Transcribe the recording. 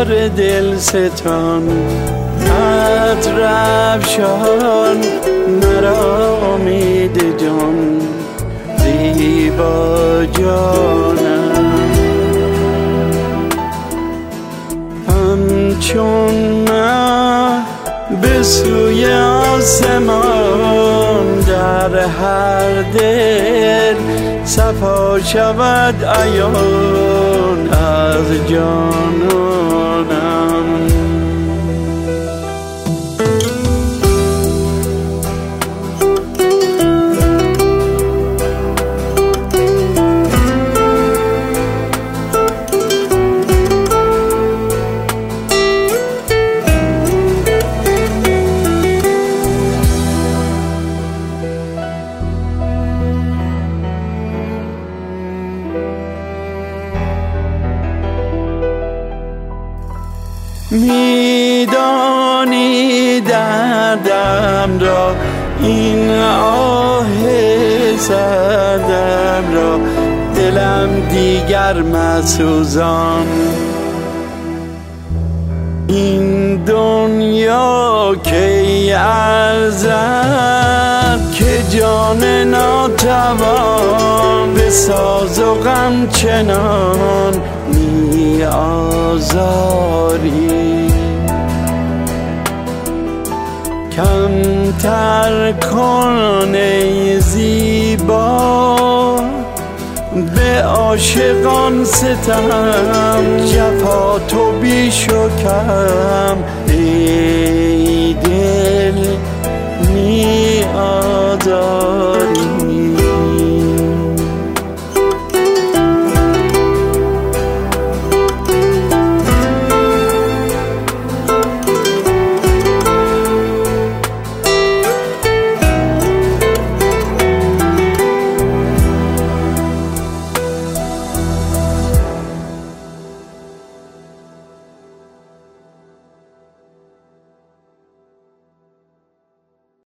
یار دل ستان عطرافشان مرا امید جان زیبا جانم همچون مه به سوی آسمان در هر دل صفا شود عیان از جانانم میدانی دردم را این آه سردم را دلم دیگر مسوزان این دنیا کی ارزد که جان ناتوان به ساز و غم چنان می آزاری کمتر کن ای زیبا به عاشقان ستم جفا تو بیش و کم